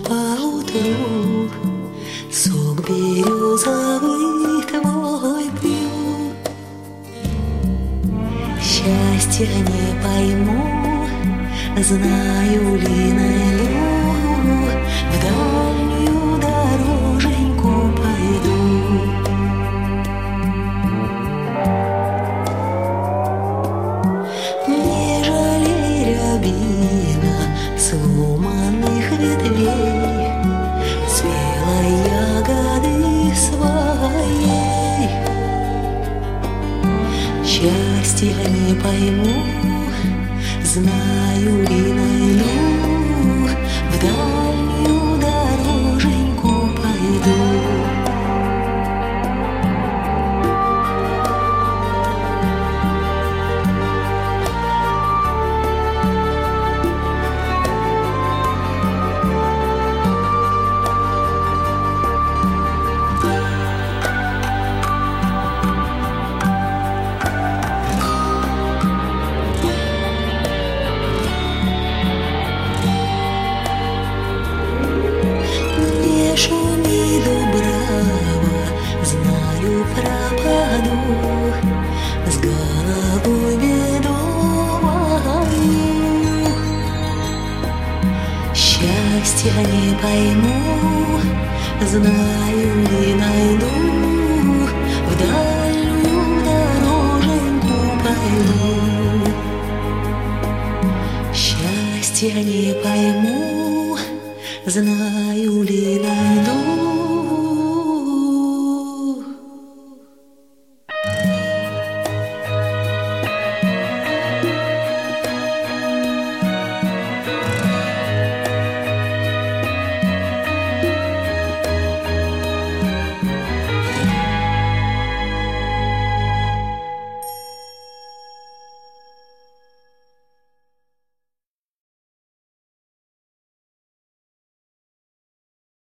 поутру, сок березовый твой пью. Счастья не пойму, знаю ли найду, в дальнюю дороженьку пойду. Не жалей рябина сломанных ветвей, спелой ягоды своей. Счастья не пойму, знаю ли найду, в дальнюю дороженьку пойду. Шуми, Дубрава, знаю, пропаду, с головой беду мою. Счастья не пойму, знаю ли найду, в дальнюю дороженьку пойду. Счастья не пойму, знаю ли найду.